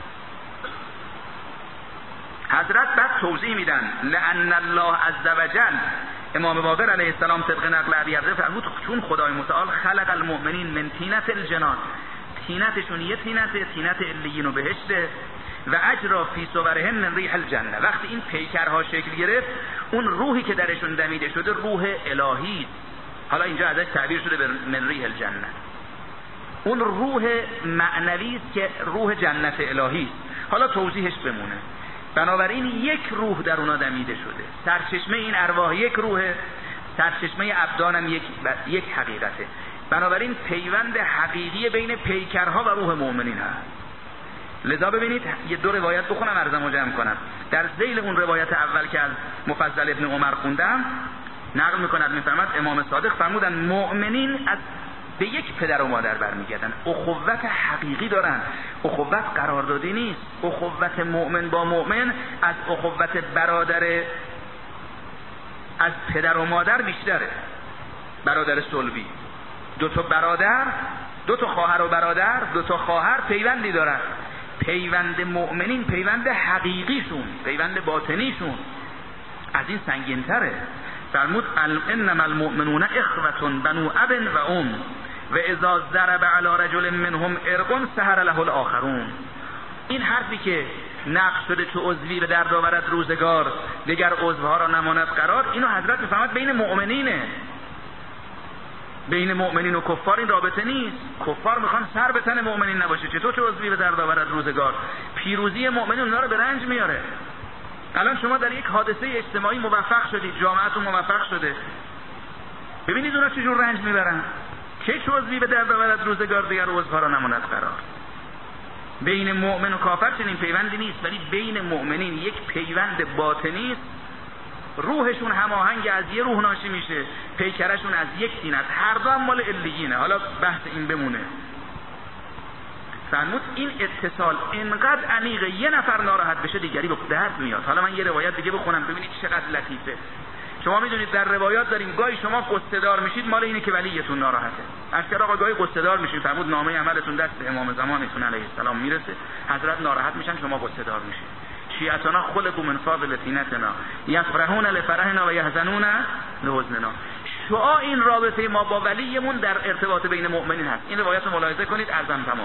حضرت بعد توضیح میدن لأن الله عز وجل، امام باقر علیه السلام طبق نقل ابی عبده فرمود چون خدای متعال خلق المؤمنین من طینت الجنان، طینتشون یه طینته، طینت علیین و بهشته، و اجرا فی صورهم من ریح الجنه، وقتی این پیکرها شکل گرفت اون روحی که درشون دمیده شده روح الهی، حالا اینجا ازش تعبیر شده به من ریح الجنه، اون روح معنوی است که روح جنت الهی است. حالا توضیحش بمونه. بنابراین یک روح در اونا دمیده شده، سرچشمه این ارواح یک روحه، سرچشمه ابدانم یک یک حقیقته. بنابراین پیوند حقیقی بین پیکرها و روح مؤمنین هست. لذا ببینید یه دو روایت بخونم عرضمو جمع کنم. در ذیل اون روایت اول که از مفضل ابن عمر خوندم نقل میکند، میفرماد امام صادق فرمودن مؤمنین از به یک پدر و مادر برمیگردن، اخوت حقیقی دارن، اخوت قراردادی نیست. اخوت مؤمن با مؤمن از اخوت برادر از پدر و مادر بیشتره. برادر صلبی، دو تا برادر، دو تا خواهر و برادر، دو تا خواهر پیوندی دارن. پیوند مؤمنین پیوند حقیقیشون، پیوند باطنیشون از این سنگین‌تره. فرمود انما المؤمنون اخوة بنو اب و ام و اذا ضرب علی رجل منهم ارق سهر له الاخرون. این حرفی که نقش شده چو عضوی به درد آورد روزگار دیگر عضوها را نماند قرار، اینو حضرت میفهمد بین مؤمنینه، بین مؤمنین و کفار این رابطه نیست. کفار میخوان سر به تن مؤمنین نباشه، چطور چه عضوی به درد آورد روزگار؟ پیروزی مؤمنین اونا رو به رنج میاره. الان شما در یک حادثه اجتماعی موفق شدید، جامعهتون موفق شده، ببینید اونا چجور رنج میبرن. که چه عضوی به درد آورد روزگار دیگر عضوها را نماند قرار. بین مؤمن و کافر چنین پیوندی نیست، ولی بین مؤمنین یک پیوند باطنی است. روحشون هماهنگ از یه روح ناشی میشه، پیکرشون از یک دین است، هر دو هم مال علیینه. حالا بحث این بمونه. فرمود این اتصال اینقدر عمیقه، یه نفر ناراحت بشه دیگری به درد میاد. حالا من یه روایت دیگه بخونم ببینید چقدر لطیفه. شما میدونید در روایات داریم گاهی شما قصه دار میشید مال اینه که ولیتون ناراحته. اشکر آقا گاهی قصه دار میشید، فرمود نامه عملتون دست امام زمانتون علیه السلام میرسه، حضرت ناراحت میشن، شما قصه دار میشید. شیعتنا خلقوا من فاضل طینتنا یفرحون لفرحنا و یحزنون لحزننا. شعاع این رابطه ما با ولیمون در ارتباط بین مؤمنین هست. این روایت رو ملاحظه کنید، ارزم تمام.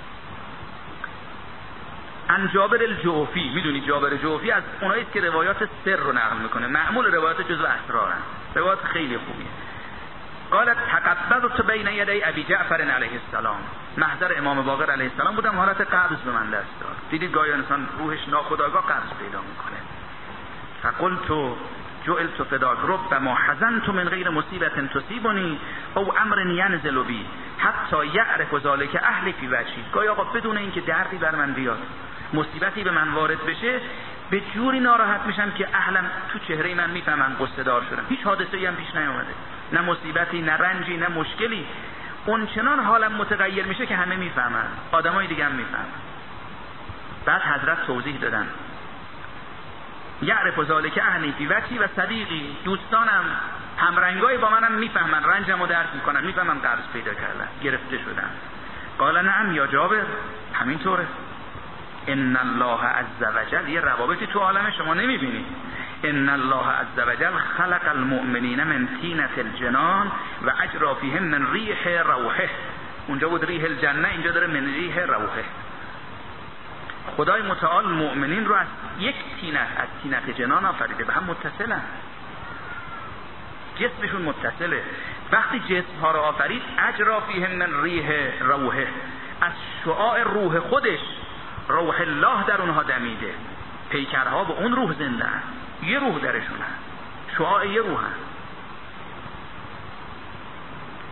عن جابر الجوفی، میدونید جابر جوفی از اونایی که روایات سر رو نقل میکنه، معمول روایات جزء اسرارن، روایات خیلی خوبیه. قالت تقبضت بین یدی ابی جعفر علیه السلام، محضر امام باقر علیه السلام بودم، حالت قبض به من دست داد. دیدید گاهی انسان روحش ناخودآگاه قبض پیدا میکنه. فقلت جعلت فداک ربما حزنت من غیر مصیبت تصیبنی او امر ینزل بی حتی یعرف ذلک اهلی فی وجهی. گاهی آقا بدون اینکه دردی بر من بیاد، مصیبتی به من وارد بشه، به جوری ناراحت میشم که اهلم تو چهره من میفهمن قصه دار شدم. هیچ حادثه‌ای هم پیش نیامده، نه مصیبتی، نه رنجی، نه مشکلی. اون چنان حالم متغیر میشه که همه میفهمن، آدمای دیگه هم میفهمن. بعد حضرت توضیح دادن یعرف ذلک اهلی فی وجهی و صدیقی، دوستانم همرنگای با منم میفهمن، رنجمو درک میکنن، میفهمم قبض پیدا کردم، گرفته شدم. قال نعم یا جابر، همینطوره. ان الله عز وجل، یه روابطی تو عالم شما نمیبینید. ان الله عز وجل خلق المؤمنین من طینة الجنان و اجرا فیهم من ریح روحه. اونجا بود ریح الجنه، اینجا داره من ریح روحه. خدای متعال مؤمنین رو از یک طینت، از طینت جنان آفریده، به هم متصلن، جسمشون متصله. وقتی جسم ها رو آفرید اجرا فیهم من ریح روحه، از شعاع روح خودش، روح الله در اونها دمیده. پیکرها به اون روح زنده هست، یه روح درشون هست، شعاع یه روح هست.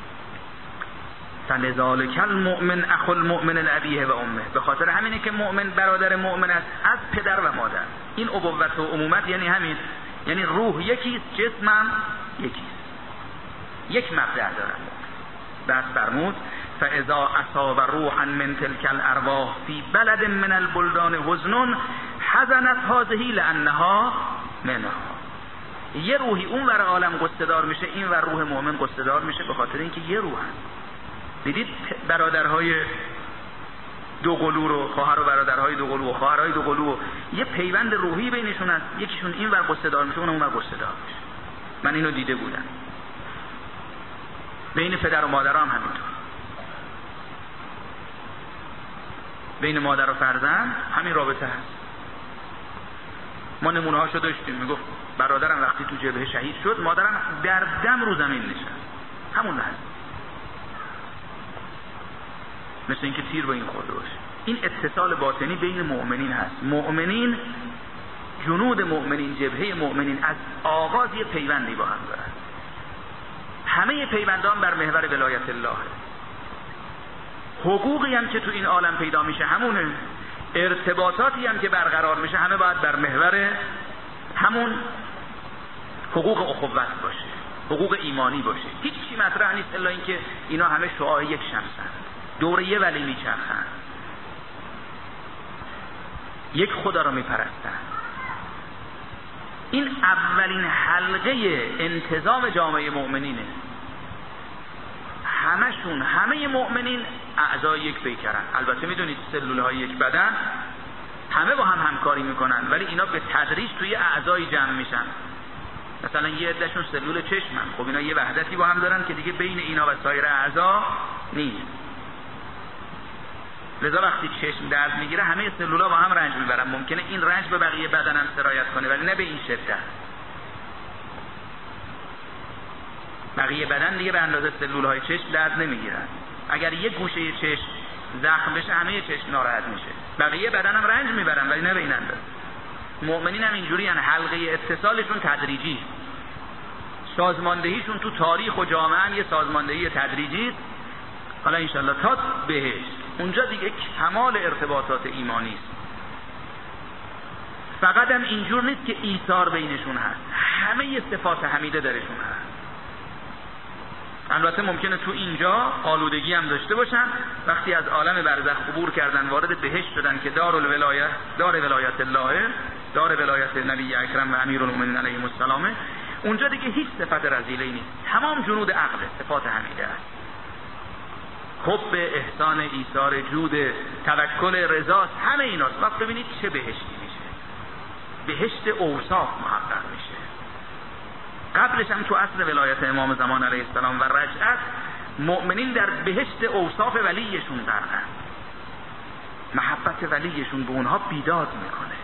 فلذالک المؤمن اخو المؤمن الابیه و امه، به خاطر همینه که مؤمن برادر مؤمن است از پدر و مادر. این ابوت و امومت یعنی همین، یعنی روح یکیست، جسمم یکیست، یک مبدأ دارن. بعد فرمود فاذا اصاب روحا من تلك الارواح فی بلد من البلدان حزن حزنت هذه لانها منها. یه روحی اون ور عالم قصه دار میشه، این ور روح مؤمن قصه دار میشه، به خاطر اینکه یه روحن. دیدید برادرهای دو قلو رو، خواهر و برادرهای دو قلو و خواهرهای دو قلو، یه پیوند روحی بینشون هست، یکیشون این ور قصه دار میشه، اون اون ور قصه دار میشه. من اینو دیده بودم. بین پدر و مادر هم همینطور، بین مادر و فرزند همین رابطه هست. ما نمونه هاشو داشتیم، میگفت برادرم وقتی تو جبهه شهید شد، مادرم در دم رو زمین نشست، همون لحظه، مثل اینکه تیر به این خورده باشه. این اتصال باطنی بین مؤمنین هست. مؤمنین، جنود مؤمنین، جبهه مؤمنین از آغاز یه پیوندی با هم دارن. همه پیوندان بر محور ولایت الله. حقوقی هم که تو این عالم پیدا میشه همونه، ارتباطاتی هم که برقرار میشه همه باید بر محور همون حقوق اخوت باشه، حقوق ایمانی باشه. هیچ چی مطرح نیست الا اینکه اینا همه شعاع یک شمسن، دور یه ولی میچرخن، یک خدا رو میپرستن. این اولین حلقه انتظام جامعه مؤمنینه. همشون، همه مؤمنین اعضای یک پیکرن. البته میدونید سلولهای یک بدن همه با هم همکاری میکنن، ولی اینا به تدریج توی اعضای جمع میشن. مثلا یه عدهشون سلول چشمن، خب اینا یه وحدتی با هم دارن که دیگه بین اینا و سایر اعضا نیست. لذا وقتی چشم درد میگیره همه سلولا با هم رنج میبرن. ممکنه این رنج به بقیه بدن هم سرایت کنه، ولی نه به این شدت. بقیه بدن دیگه به اندازه سلولهای چشم درد نمیگیرن. اگر یک گوشه چشم زخم بشه همه چشم ناراحت میشه. بقیه بدن هم رنج میبرن، ولی نه به این اندازه. مؤمنین هم اینجوری هن. حلقه اتصالشون تدریجی، سازماندهیشون تو تاریخ و جامعه هم یه سازماندهی تدریجی است. حالا انشالله تا بهشت، اونجا دیگه کمال ارتباطات ایمانی است. فقط هم اینجور نیست که ایثار بینشون هست، همه صفات حمیده درشون هست. البته ممکنه تو اینجا آلودگی هم داشته باشن. وقتی از عالم برزخ عبور کردن وارد بهشت شدن که دار الولایت، دار ولایت الله، دار ولایت نبی اکرم و امیرالمومنین علیهم السلام، اونجا دیگه هیچ صفت رذیله نیست، تمام جنود عقل، صفات حمیده است. حب، احسان، ایثار، جود، توکل، رضا، همه ایناست. وقت ببینید چه بهشتی میشه. بهشت اوصاف محقق میشه. قبلش هم تو اصل ولایت امام زمان علیه السلام و رجعت، مؤمنین در بهشت اوصاف ولیشون غرقن. محبت ولیشون به اونها بیداد میکنه.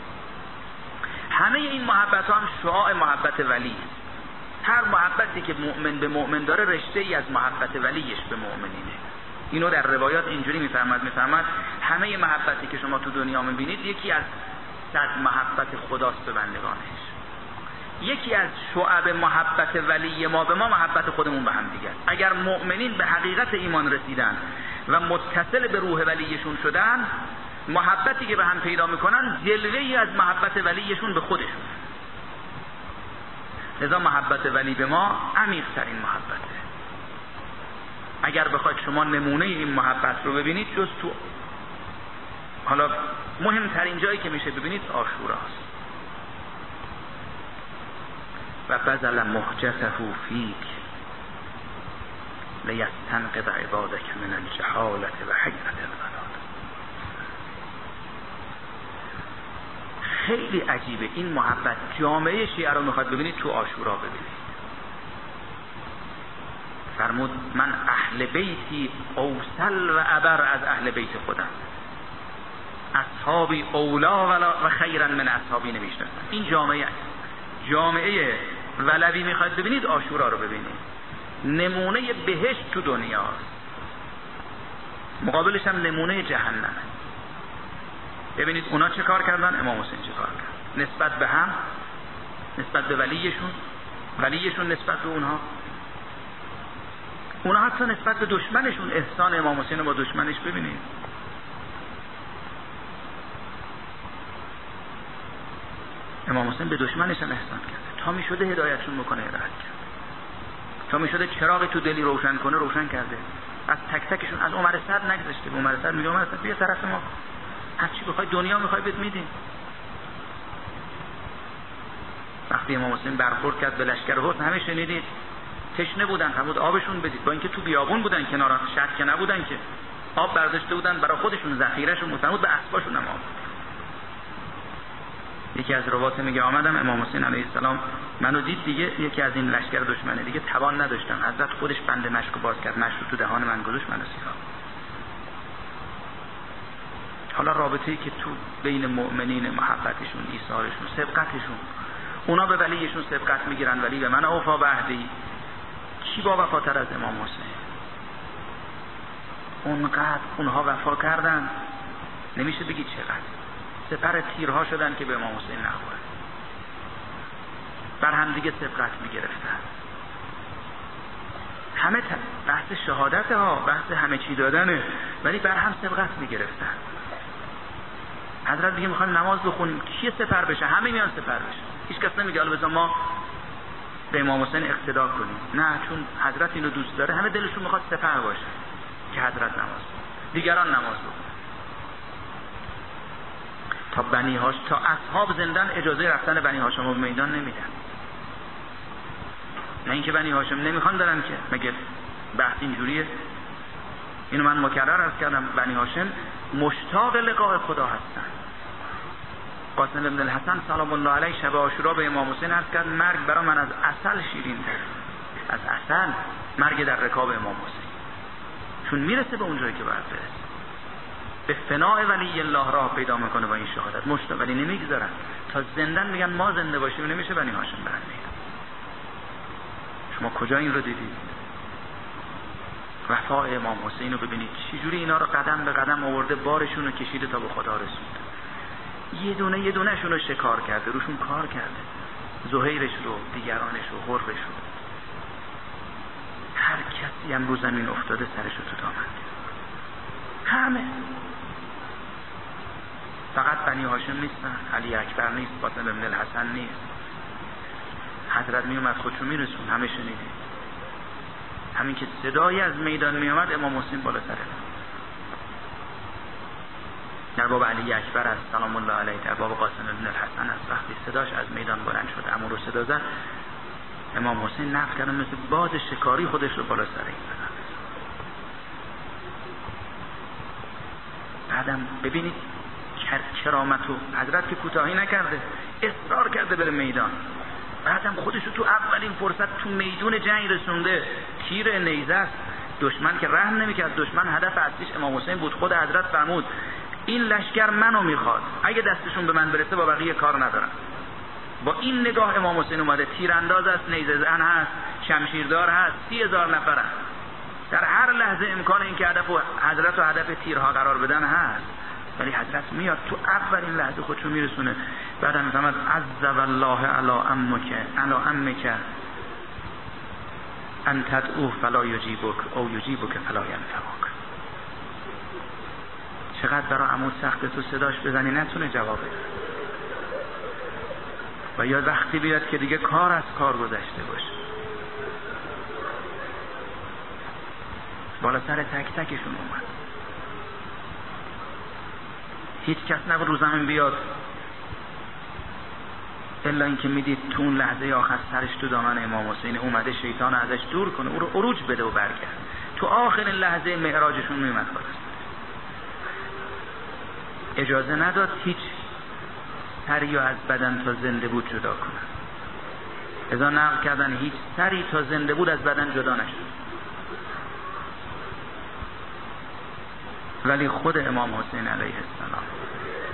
همه این محبت ها هم شعاع محبت ولی است. هر محبتی که مؤمن به مؤمن داره رشته ای از محبت ولیش به مؤمنینه. اینو در روایات اینجوری میفرماد میفرماد همه محبتی که شما تو دنیا میبینید یکی از صد محبت خداست به بندگانش. یکی از شعب محبت ولی ما به ما محبت خودمون به هم دیگه. اگر مؤمنین به حقیقت ایمان رسیدن و متصل به روح ولیشون شدن، محبتی که به هم پیدا میکنن جلوه‌ای از محبت ولیشون به خودشون. لذا محبت ولی به ما عمیق ترین محبته. اگر بخواید شما نمونه این محبت رو ببینید، جز تو حالا مهمترین جایی که میشه ببینید عاشوراست. و بذل محجته فیک لیستنقذ عبادک من الجهالة و حیرت البلاد. خیلی عجیبه این محبت. جامعه شیعه رو میخواد ببینید تو عاشورا ببینید. فرمود من اهل بیتی اوصل و ابر از اهل بیت خودم، اصحابی اولا و خیرا من اصحابی نوشتن. این جامعه جامعه ولوی میخواد ببینید عاشورا رو ببینید. نمونه بهشت تو دنیاست، مقابلش هم نمونه جهنم. ببینید اونا چه کار کردن، امام حسین چه کار کرد نسبت به هم، نسبت به ولیشون، ولیشون نسبت به اونها. اونا حتی نسبت به دشمنشون احسان امام حسین رو با دشمنش ببینید. امام حسین به دشمنش هم احسان کرده، تا می شده هدایتشون بکنه هدایت کرد، تا می شده چراغی تو دلی روشن کنه روشن کرده. از تک تکشون، از عمر سعد نگذاشته. به عمر سعد میگه عمر سعد بیا طرف ما، هر چی بخوای دنیا میخوای بهت میدیم. وقتی امام حسین برخورد کرد به لشکر احد همه شنیدید، تشنه بودن، فرمود آبشون بدید، با اینکه تو بیابون بودن کنار شهر که نبودن که، آب برداشته بودن برای خودشون ذخیرهشون، فرمود به اسباشون هم آب. یکی از روات میگه آمدم امام حسین علیه السلام منو دید دیگه، یکی از این لشکر دشمنه دیگه توان نداشتم، حضرت خودش بند مشک باز کرد، مشک تو دهان من گذاشت، منو سیرا. حالا رابطه‌ای که تو بین مؤمنین، محبتشون، ایثارشون، سبقتشون، اونا به ولیشون سبقت میگیرن، ولی به من اوفا به عهدی. کی با وفاتر از امام حسین؟ اونقدر اونها وفا کردن نمیشه بگی چقدر. سپر تیرها شدن که به امام حسین نخورن، بر هم دیگه سبقت میگرفتن. همه بحث شهادت ها، بحث همه چی دادنه، ولی بر هم سبقت میگرفتن. حضرت دیگه میخوان نماز بخونیم، کی سپر بشه؟ همه میان سپر بشه. هیچ کس نمیگه حالا بذار ما به امام حسین اقتدا کنیم. نه، چون حضرت اینو دوست داره، همه دلشون میخواد سپر باشه که حضرت نماز بخونه، دیگران نماز بخونن. تا بنی هاش تا اصحاب زندان اجازه رفتن بنی هاشم به میدان نمیدن. نه اینکه بنی هاشم نمیخوان برن که، مگه بحث اینجوریه؟ اینو من مکرر عرض کردم، بنی هاشم مشتاق لقاء خدا هستن. قاسم بن الحسن سلام الله علیه شب عاشورا به امام حسین عرض کرد مرگ برای من از عسل شیرین تر، از عسل مرگ در رکاب امام حسین، چون میرسه به اونجایی که باید برسه، به فناء ولی الله راه پیدا میکنه با این شهادت. مشتاق، ولی نمیگذارن تا زندان میگن ما زنده باشیم نمیشه بنی هاشم برن میگن. شما کجا این رو دیدید؟ وفا امام حسین رو ببینید چجوری اینا رو قدم به قدم آورده، بارشون رو کشیده تا به خدا رسونده. یه دونه یه دونه شون رو شکار کرده، روشون کار کرده، زهیرش رو، دیگرانش رو، غربش رو. هر کسی هم رو زمین افتاده سرش رو تو دامن، همه. فقط بنی هاشم نیستن، علی اکبر نیست، فاطمه بن الحسن نیست. حضرت می اومد خودشو میرسون، همه شنیدید. همین که صدایی از میدان می اومد امام حسین بالا سره. در باب علی اکبر است سلام الله علیه، در باب قاسم بن الحسن است، وقتی صداش از میدان بلند شد امر رو صدا زد، امام حسین نفت کردن مثل باز شکاری خودش رو بالا سر این زدن. بعدم ببینید کرامت و حضرت که کوتاهی نکرده، اصرار کرده بره میدان. بعدم خودش رو تو اولین فرصت تو میدون جنگ رسونده، تیر نیزه است، دشمن که رحم نمیکرد، دشمن هدف اصلیش امام حسین بود. خود حضرت فرمود این لشکر منو میخواد، اگه دستشون به من برسه با بقیه کار ندارم. با این نگاه امام حسین اومده، تیرانداز است، نیزه زن هست، شمشیردار هست، سی هزار نفر هست. در هر لحظه امکان این که هدف و حضرت و هدف تیرها قرار بدن هست، ولی حضرت میاد تو اولین لحظه خودشو میرسونه. بعدم میفهمد عز والله علی امک علی امک ان تدعو فلا یجیبک او یجیبک فلا ینفعک. چقدر برای عمود سخت تو صداش بزنی نتونه جواب بده، و یا وقتی بیاد که دیگه کار از کار گذشته باشه. بالا سر تک تکشون اومد، هیچ کس نبود رو زمین بیاد الا اینکه میدید تو اون لحظه آخر سرش تو دامن امام حسین اومده، شیطان ازش دور کنه، او رو عروج بده و برگرد. تو آخرین لحظه معراجشون میومد بالا، اجازه نداد هیچ سری از بدن تا زنده بود جدا کنن. ازا نقل کردن هیچ سری تا زنده بود از بدن جدا نشد، ولی خود امام حسین علیه السلام